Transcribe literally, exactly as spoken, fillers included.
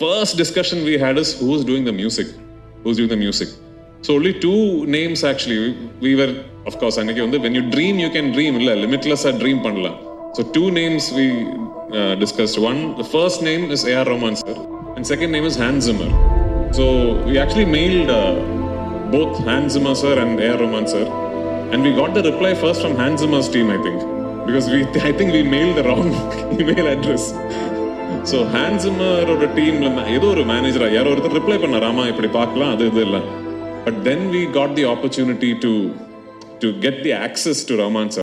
first discussion we had is who's doing the music? Who's doing the music? So only two names actually. We, we were, of course, when you dream, you can dream. Limitless dream panla. So two names we uh, discussed. One, the first name is A R Rahman sir, and second name is Hans Zimmer. So we actually mailed uh, both Hans Zimmer sir and A R Rahman sir, and we got the reply first from Hans Zimmer's team, I think, because we I think we mailed the wrong email address. So Hans Zimmer or a team, ஏதோ ஒரு manager யாரோ ஒருத்தர் reply பண்ண ராமா இப்படி பார்க்கலாம் அது இது இல்ல. But then we got the opportunity to to get the access to Rahman sir.